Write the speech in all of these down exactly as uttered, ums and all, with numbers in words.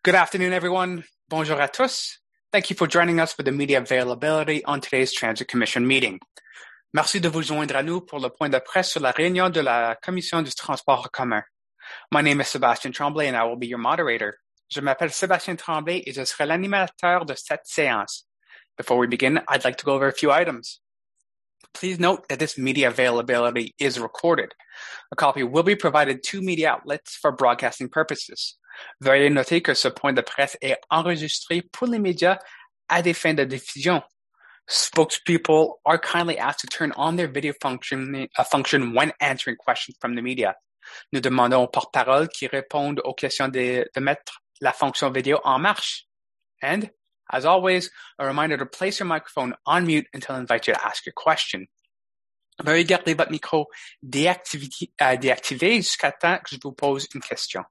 Good afternoon, everyone. Bonjour à tous. Thank you for joining us for the media availability on today's Transit Commission meeting. Merci de vous joindre à nous pour le point de presse sur la réunion de la Commission du transport en commun. My name is Sebastian Tremblay and I will be your moderator. Je m'appelle Sébastien Tremblay et je serai l'animateur de cette séance. Before we begin, I'd like to go over a few items. Please note that this media availability is recorded. A copy will be provided to media outlets for broadcasting purposes. Veuillez noter que ce point de presse est enregistré pour les médias à des fins de diffusion. Spokespeople are kindly asked to turn on their video function, uh, function when answering questions from the media. Nous demandons aux porte-parole qui répondent aux questions de, de mettre la fonction vidéo en marche. And, as always, a reminder to place your microphone on mute until I invite you to ask your question. Veuillez garder votre micro déactivé, euh, déactivé jusqu'à temps que je vous pose une question.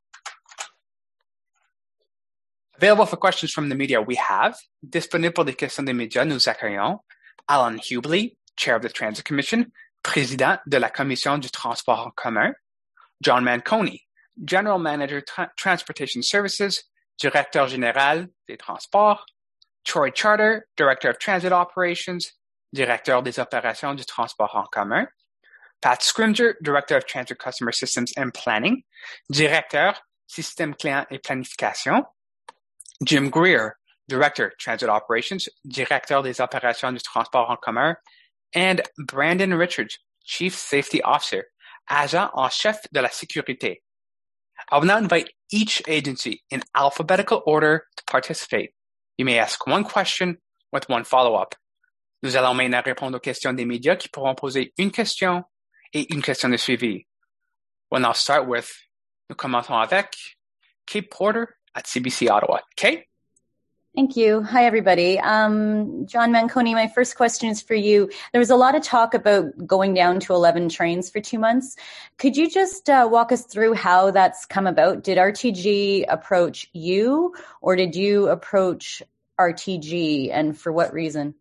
Available for questions from the media, we have, disponible pour des questions des médias, nous accueillons Alan Hubley, Chair of the Transit Commission, Président de la Commission du transport en commun, John Manconi, General Manager Tra- Transportation Services, Directeur Général des Transports, Troy Charter, Director of Transit Operations, Directeur des Opérations du transport en commun, Pat Scrimger, Director of Transit Customer Systems and Planning, Directeur Système Client et Planification, Jim Greer, Director, Transit Operations, Directeur des Opérations du Transport en commun, and Brandon Richards, Chief Safety Officer, Agent en chef de la sécurité. I will now invite each agency in alphabetical order to participate. You may ask one question with one follow-up. Nous allons maintenant répondre aux questions des médias qui pourront poser une question et une question de suivi. We'll now start with, nous commençons avec Kate Porter at C B C Ottawa. Kate? Thank you. Hi, everybody. Um, John Manconi, my first question is for you. There was a lot of talk about going down to eleven trains for two months. Could you just uh, walk us through how that's come about? Did R T G approach you, or did you approach R T G, and for what reason?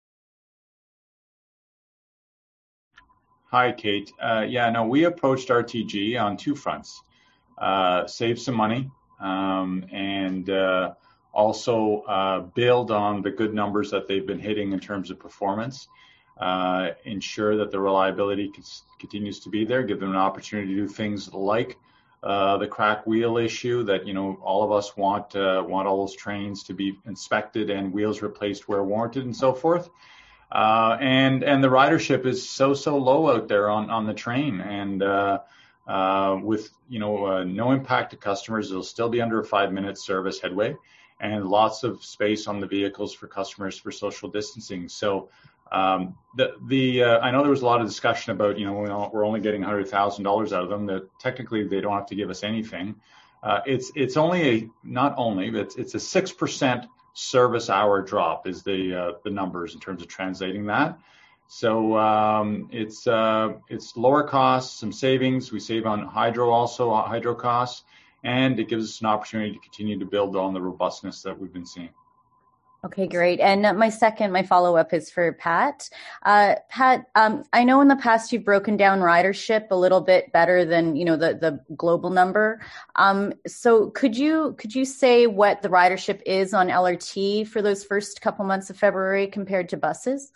Hi, Kate. Uh, yeah, no, we approached R T G on two fronts. Uh, save some money. Um, and uh, also uh, build on the good numbers that they've been hitting in terms of performance, uh, ensure that the reliability c- continues to be there, give them an opportunity to do things like uh, the crack wheel issue that, you know, all of us want uh, want all those trains to be inspected and wheels replaced where warranted and so forth. Uh, and and the ridership is so, so low out there on, on the train. And uh, Uh, with, you know, uh, no impact to customers. It'll still be under a five-minute service headway and lots of space on the vehicles for customers for social distancing. So um, the, the uh, I know there was a lot of discussion about, you know, we're only getting one hundred thousand dollars out of them, that technically they don't have to give us anything. Uh, it's it's only a, not only, but it's, it's a six percent service hour drop is the uh, the numbers in terms of translating that. So um, it's uh, it's lower costs, some savings. We save on hydro also, uh, hydro costs, and it gives us an opportunity to continue to build on the robustness that we've been seeing. Okay, great. And uh, my second, my follow-up is for Pat. Uh, Pat, um, I know in the past you've broken down ridership a little bit better than, you know, the, the global number. Um, so could you could you say what the ridership is on L R T for those first couple months of February compared to buses?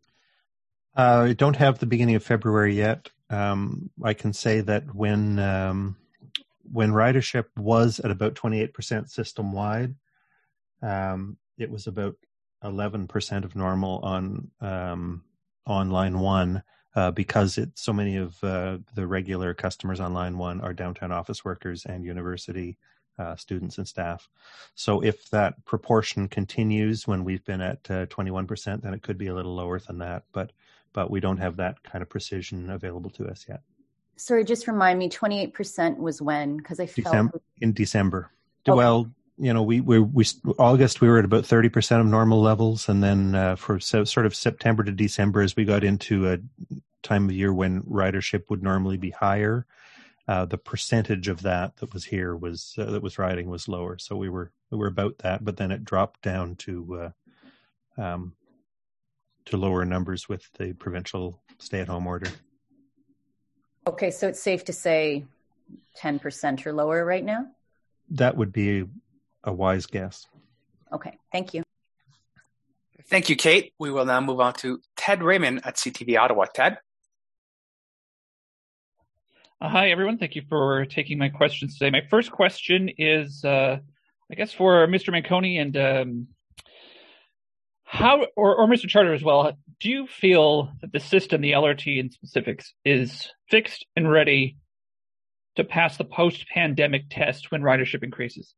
Uh, I don't have the beginning of February yet. Um, I can say that when um, when ridership was at about twenty-eight percent system-wide, um, it was about eleven percent of normal on um, on line one uh, because it, so many of uh, the regular customers on line one are downtown office workers and university uh, students and staff. So if that proportion continues when we've been at uh, twenty-one percent, then it could be a little lower than that. But but we don't have that kind of precision available to us yet. Sorry, just remind me, twenty-eight percent was when? Because I felt... December, in December. Okay. Well, you know, we, we, we, August, we were at about thirty percent of normal levels. And then uh, for so, sort of September to December, as we got into a time of year when ridership would normally be higher, uh, the percentage of that that was here was, uh, that was riding was lower. So we were, we were about that, but then it dropped down to, uh, um, to lower numbers with the provincial stay-at-home order. Okay, so it's safe to say ten percent or lower right now? That would be a wise guess. Okay, thank you. Thank you, Kate. We will now move on to Ted Raymond at C T V Ottawa. Ted? Uh, hi, everyone. Thank you for taking my questions today. My first question is, uh, I guess, for Mister Manconi and um, how, or, or Mister Charter as well. Do you feel that the system, the L R T in specifics, is fixed and ready to pass the post-pandemic test when ridership increases?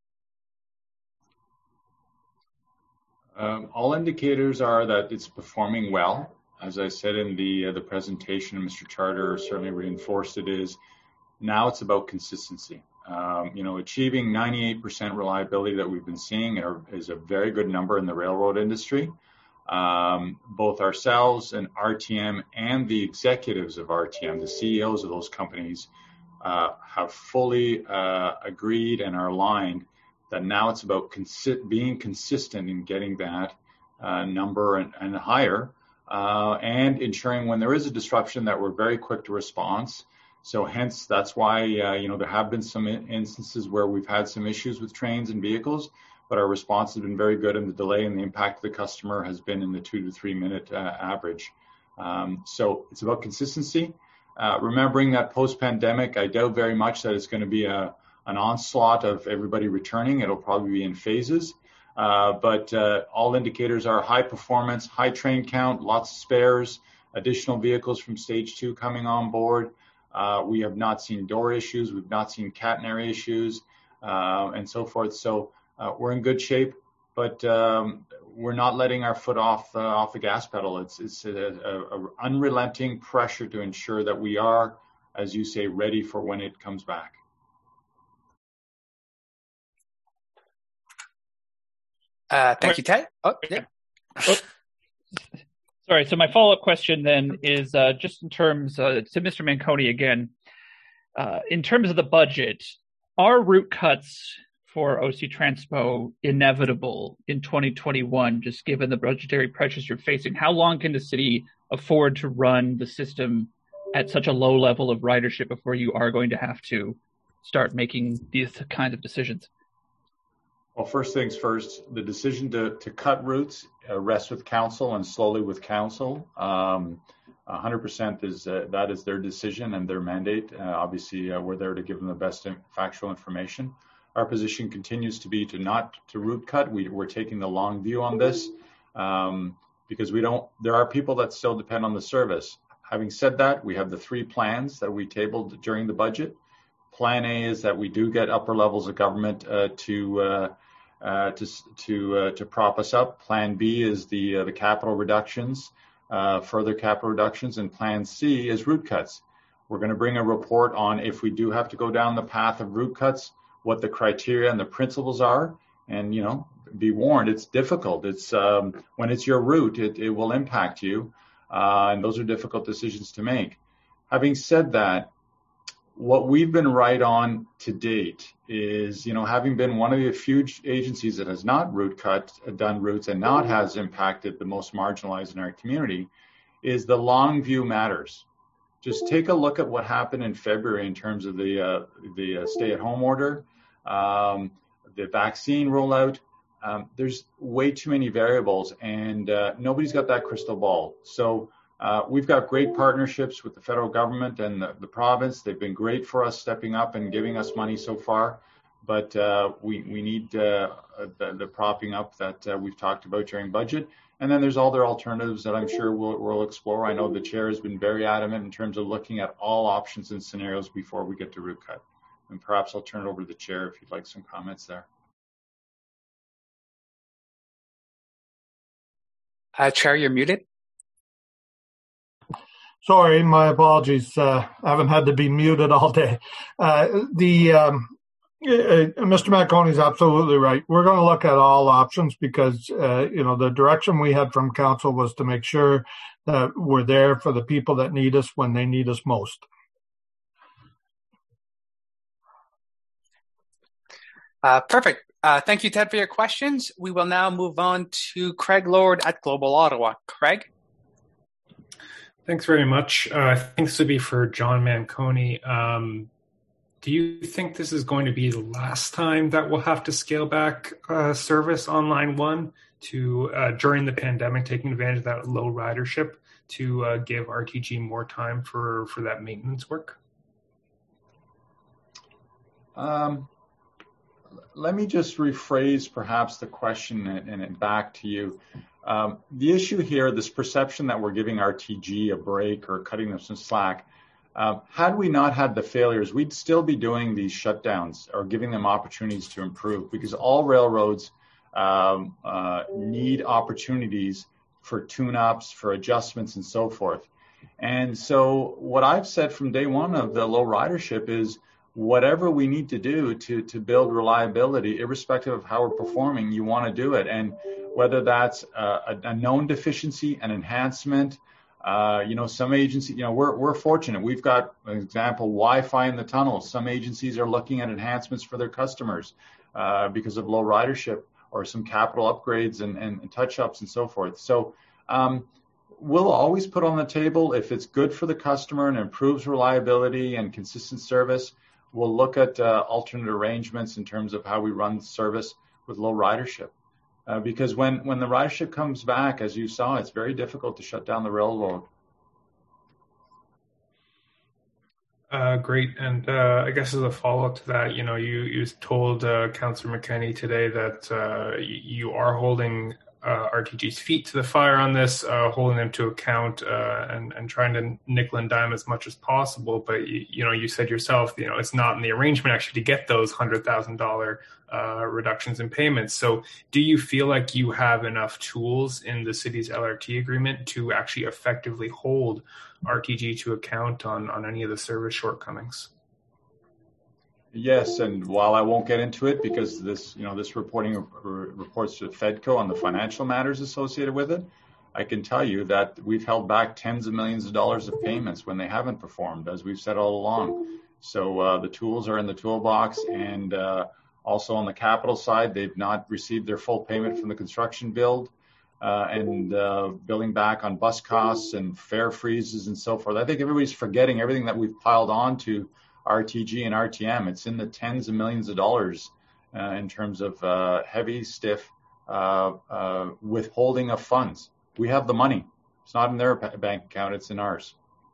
Um, all indicators are that it's performing well. As I said in the uh, the presentation, Mister Charter certainly reinforced it, is now it's about consistency. Um, you know, achieving ninety-eight percent reliability that we've been seeing are, is a very good number in the railroad industry. Um, both ourselves and R T M and the executives of R T M, the C E Os of those companies, uh, have fully uh, agreed and are aligned that now it's about consi- being consistent in getting that uh, number and, and higher, uh, and ensuring when there is a disruption that we're very quick to response. So hence, that's why, uh, you know, there have been some instances where we've had some issues with trains and vehicles, but our response has been very good, and the delay and the impact to the customer has been in the two to three minute uh, average. Um, so it's about consistency. Uh, remembering that post-pandemic, I doubt very much that it's going to be a an onslaught of everybody returning. It'll probably be in phases. Uh, but uh, all indicators are high performance, high train count, lots of spares, additional vehicles from stage two coming on board. Uh, we have not seen door issues. We've not seen catenary issues, uh, and so forth. So uh, we're in good shape, but um, we're not letting our foot off uh, off the gas pedal. It's, it's a, a, a unrelenting pressure to ensure that we are, as you say, ready for when it comes back. Uh, thank you, Ted. Oh, yeah. Oh, sorry. So my follow-up question then is uh, just in terms uh, to Mister Manconi again. Uh, in terms of the budget, are route cuts for O C Transpo inevitable in twenty twenty-one? Just given the budgetary pressures you're facing, how long can the city afford to run the system at such a low level of ridership before you are going to have to start making these kinds of decisions? Well, first things first, the decision to, to cut routes uh, rests with council and slowly with council. Um, one hundred percent is uh, that is their decision and their mandate. Uh, obviously, uh, we're there to give them the best in, factual information. Our position continues to be to not to route cut. We, we're taking the long view on this um, because we don't. There are people that still depend on the service. Having said that, we have the three plans that we tabled during the budget. Plan A is that we do get upper levels of government uh, to uh, uh, to to uh, to prop us up. Plan B is the uh, the capital reductions, uh, further capital reductions, and Plan C is route cuts. We're going to bring a report on if we do have to go down the path of route cuts, what the criteria and the principles are, and you know, be warned, it's difficult. It's um, when it's your route, it, it will impact you, uh, and those are difficult decisions to make. Having said that, what we've been right on to date is, you know, having been one of the few agencies that has not route cut, done routes, and not has impacted the most marginalized in our community, is the long view matters. Just take a look at what happened in February in terms of the uh, the uh, stay-at-home order, um, the vaccine rollout. Um, there's way too many variables, and uh, nobody's got that crystal ball. So uh, we've got great partnerships with the federal government and the, the province. They've been great for us stepping up and giving us money so far, but uh, we we need uh, the, the propping up that uh, we've talked about during budget. And then there's other alternatives that I'm sure we'll, we'll explore. I know the chair has been very adamant in terms of looking at all options and scenarios before we get to route cut. And perhaps I'll turn it over to the chair if you'd like some comments there. Uh, Chair, you're muted. Sorry, my apologies. Uh, I haven't had to be muted all day. Uh, the um, uh, Mister Manconi is absolutely right. We're going to look at all options because uh, you know the direction we had from council was to make sure that we're there for the people that need us when they need us most. Uh, perfect. Uh, thank you, Ted, for your questions. We will now move on to Craig Lord at Global Ottawa. Craig? Thanks very much. Uh, I think this would be for John Manconi. Um, do you think this is going to be the last time that we'll have to scale back uh, service on Line one to uh, during the pandemic, taking advantage of that low ridership to uh, give R T G more time for, for that maintenance work? Um, let me just rephrase perhaps the question and, and it back to you. Um, the issue here, this perception that we're giving R T G a break or cutting them some slack, uh, had we not had the failures, we'd still be doing these shutdowns or giving them opportunities to improve, because all railroads um, uh, need opportunities for tune-ups, for adjustments, and so forth. And so what I've said from day one of the low ridership is, whatever we need to do to, to build reliability, irrespective of how we're performing, you want to do it. And whether that's a, a known deficiency, an enhancement, uh, you know, some agencies, you know, we're, we're fortunate. We've got, an example, Wi-Fi in the tunnels. Some agencies are looking at enhancements for their customers uh, because of low ridership, or some capital upgrades and, and, and touch-ups and so forth. So um, we'll always put on the table, if it's good for the customer and improves reliability and consistent service, we'll look at uh, alternate arrangements in terms of how we run service with low ridership. Uh, because when, when the ridership comes back, as you saw, it's very difficult to shut down the railroad. Uh, great. And uh, I guess as a follow-up to that, you know, you, you told uh, Councillor McKenney today that uh, you are holding uh, R T G's feet to the fire on this, uh, holding them to account uh, and, and trying to nickel and dime as much as possible. But, you, you know, you said yourself, you know, it's not in the arrangement actually to get those one hundred thousand dollars uh, reductions in payments. So do you feel like you have enough tools in the city's L R T agreement to actually effectively hold R T G to account on, on any of the service shortcomings? Yes, and while I won't get into it because this, you know, this reporting r- reports to FEDCO on the financial matters associated with it, I can tell you that we've held back tens of millions of dollars of payments when they haven't performed, as we've said all along. So uh, the tools are in the toolbox, and uh, also on the capital side, they've not received their full payment from the construction build. Uh, and uh, billing back on bus costs and fare freezes and so forth. I think everybody's forgetting everything that we've piled on to R T G and R T M. It's in the tens of millions of dollars uh, in terms of uh, heavy, stiff uh, uh, withholding of funds. We have the money. It's not in their bank account, it's in ours.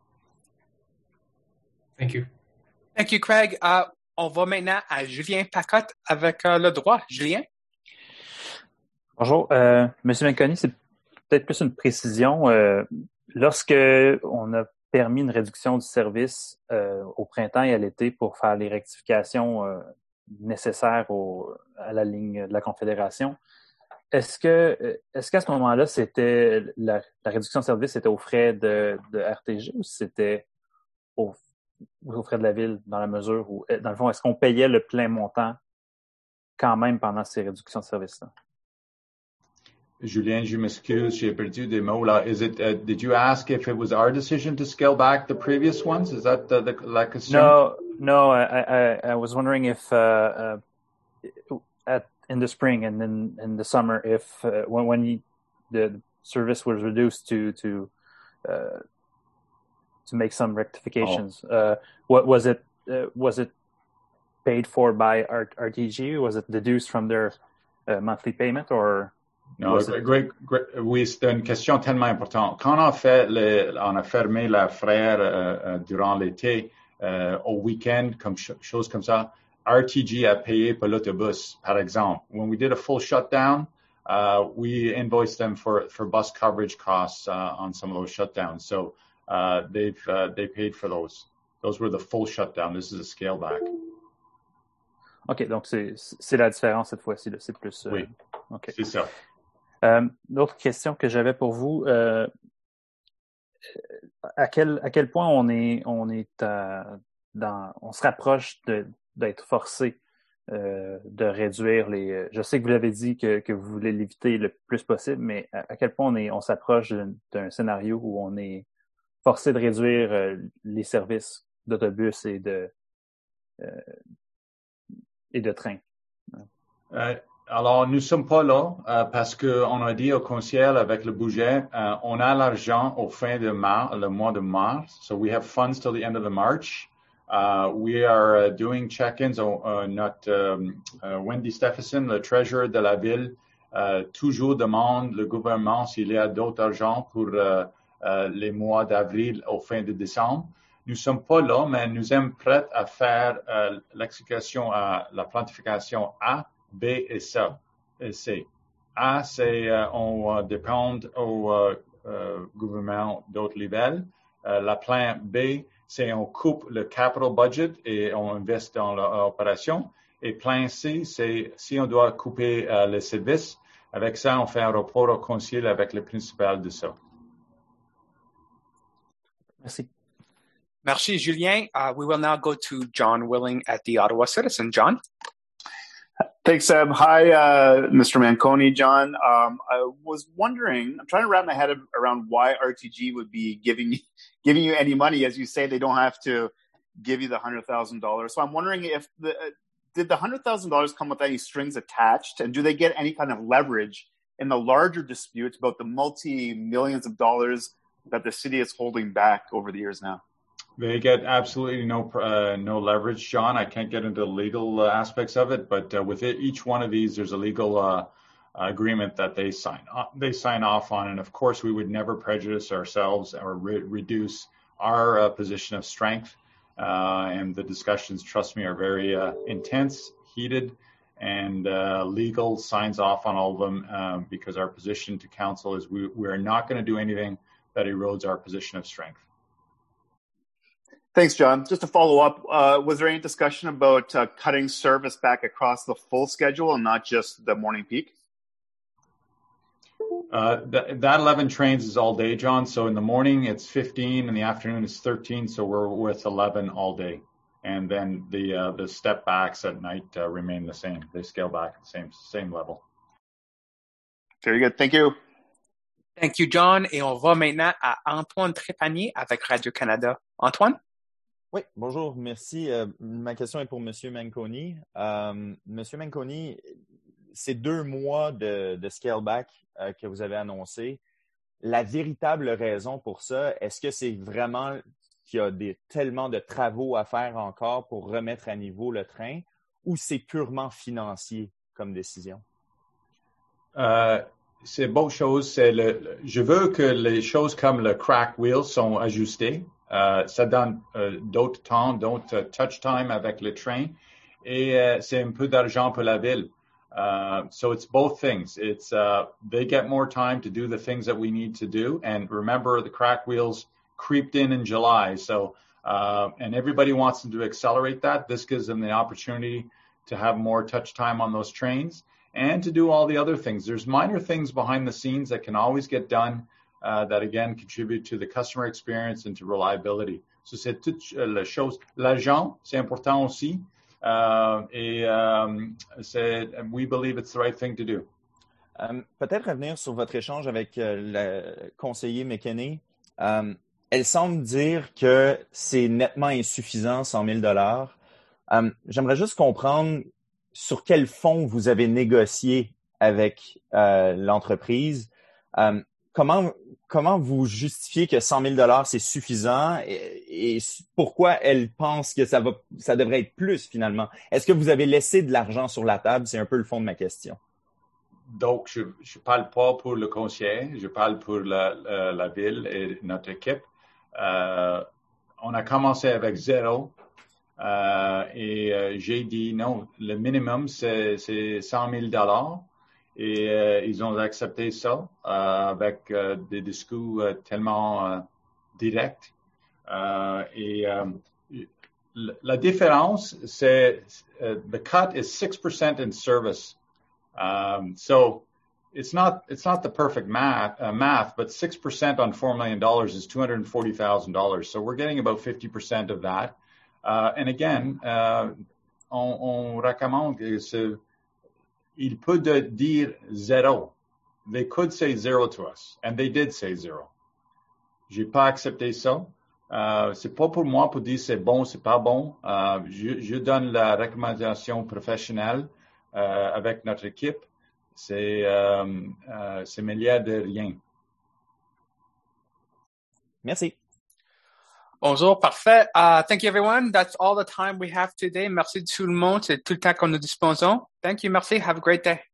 Thank you. Thank you, Craig. Uh, on va maintenant à Julien Pacotte avec uh, le droit. Julien? Bonjour. Euh, Monsieur Manconi, c'est peut-être plus une précision. Euh, lorsque on a permis une réduction du service euh, au printemps et à l'été pour faire les rectifications euh, nécessaires au, à la ligne de la Confédération, est-ce que est-ce qu'à ce moment-là, c'était la, la réduction de service était aux frais de, de R T G ou c'était au, aux frais de la ville, dans la mesure où, dans le fond, est-ce qu'on payait le plein montant quand même pendant ces réductions de service-là? Julien, je m'excuse, j'ai perdu des mots là. Is it? Uh, did you ask if it was our decision to scale back the previous ones? Is that the, the la question? No, no. I, I, I was wondering if uh, uh, at in the spring and then in the summer, if uh, when when you, the service was reduced to to uh, to make some rectifications, oh. uh, what was it? Uh, was it paid for by R T G? Was it deduced from their uh, monthly payment or? Non, great, great, oui, c'est une question tellement importante. Quand on a fait le, on a fermé la frère euh, durant l'été, euh, au week-end, comme ch- chose comme ça, R T G a payé pour l'autobus, par exemple. When we did a full shutdown, uh, we invoiced them for, for bus coverage costs uh, on some of those shutdowns. So uh, they've uh, they paid for those. Those were the full shutdown. This is a scale back. OK, donc c'est, c'est la différence cette fois-ci. Là. C'est plus. Euh, oui, okay. C'est ça. Euh, l'autre question que j'avais pour vous, euh, à quel à quel point on est on est euh, dans on se rapproche de d'être forcé euh, de réduire les. Je sais que vous l'avez dit que que vous voulez l'éviter le plus possible, mais à, à quel point on est on s'approche d'un, d'un scénario où on est forcé de réduire euh, les services d'autobus et de euh, et de train. Euh, Alors, nous ne sommes pas là euh, parce qu'on a dit au conseil avec le budget, euh, on a l'argent au fin de mars, le mois de mars. So we have funds till the end of the March. Uh, we are uh, doing check-ins. Uh, notre um, uh, Wendy Stephenson, le treasurer de la ville, uh, toujours demande le gouvernement s'il y a d'autres argent pour uh, uh, les mois d'avril au fin de décembre. Nous sommes pas là, mais nous sommes prêts à faire uh, l'exécution à la planification A, B et C. Et C. A, c'est uh, on uh, dépend au uh, uh, gouvernement d'autres niveaux. Uh, la plan B, c'est on coupe le capital budget et on investit dans l'opération. Et plan C, c'est si on doit couper uh, les services, avec ça, on fait un rapport au conseil avec le principal de ça. Merci. Merci, Julien. Uh, we will now go to John Willing at the Ottawa Citizen. John? Thanks, Seb. Hi, uh, Mister Manconi, John. Um, I was wondering, I'm trying to wrap my head around why R T G would be giving giving you any money. As you say, they don't have to give you the one hundred thousand dollars. So I'm wondering if the, uh, did the one hundred thousand dollars come with any strings attached? And do they get any kind of leverage in the larger disputes about the multi-millions of dollars that the city is holding back over the years now? They get absolutely no uh, no leverage, John. I can't get into the legal uh, aspects of it, but uh, with it, each one of these, there's a legal uh, agreement that they sign uh, they sign off on, and of course, we would never prejudice ourselves or re- reduce our uh, position of strength. Uh, and the discussions, trust me, are very uh, intense, heated, and uh, legal signs off on all of them uh, because our position to council is we we are not going to do anything that erodes our position of strength. Thanks, John. Just to follow up, uh, was there any discussion about uh, cutting service back across the full schedule and not just the morning peak? Uh, th- that eleven trains is all day, John. So in the morning it's fifteen, in the afternoon it's thirteen. So we're with eleven all day, and then the uh, the step backs at night uh, remain the same. They scale back at the same same level. Very good. Thank you. Thank you, John. Et on va maintenant à Antoine Trépanier avec Radio-Canada. Antoine? Oui, bonjour, merci. Euh, ma question est pour M. Manconi. Euh, M. Manconi, ces deux mois de, de scale-back euh, que vous avez annoncé, la véritable raison pour ça, est-ce que c'est vraiment qu'il y a des, tellement de travaux à faire encore pour remettre à niveau le train ou c'est purement financier comme décision? Euh, c'est beau chose. C'est le, le, je veux que les choses comme le crack wheel sont ajustées. Uh, ça donne uh, d'autres temps, d'autres uh, touch time avec le train, et uh, c'est un peu d'argent pour la ville. Uh, so it's both things. It's uh, they get more time to do the things that we need to do, and remember the crack wheels creeped in in July, so uh, and everybody wants them to accelerate that. This gives them the opportunity to have more touch time on those trains and to do all the other things. There's minor things behind the scenes that can always get done. Uh, that again contribute to the customer experience and to reliability. So c'est toute uh, la chose. L'argent, c'est important aussi. Uh, et um, c'est, we believe it's the right thing to do. Um, peut-être revenir sur votre échange avec euh, le conseiller McKinney. Um, elle semble dire que c'est nettement insuffisant, cent mille dollars. Um, j'aimerais juste comprendre sur quel fonds vous avez négocié avec euh, l'entreprise. Um, Comment, comment vous justifiez que cent mille dollars c'est suffisant et, et pourquoi elle pense que ça va, ça devrait être plus finalement? Est-ce que vous avez laissé de l'argent sur la table? C'est un peu le fond de ma question. Donc, je ne parle pas pour le conseiller, je parle pour la, la, la ville et notre équipe. Euh, on a commencé avec zéro euh, et euh, j'ai dit non, le minimum c'est, c'est cent mille dollars. Et euh, ils ont accepté ça euh, avec euh, des discours euh, tellement euh, directs. Euh, et euh, la différence, c'est uh, the cut is six percent in service. Um, so it's not it's not the perfect math, uh, math, but six percent on four million dollars is two hundred forty thousand dollars. So we're getting about fifty percent of that. Uh, and again, uh, on, on recommande que c'est il peut dire zéro. They could say zero to us, and they did say zero. J'ai pas accepté ça. Uh, c'est pas pour moi pour dire c'est bon, c'est pas bon. Uh, je, je donne la recommandation professionnelle uh, avec notre équipe. C'est um, uh, c'est meilleur de rien. Merci. Bonjour, parfait. Uh, thank you, everyone. That's all the time we have today. Merci tout le monde. C'est tout le temps qu'on nous disposons. Thank you, merci. Have a great day.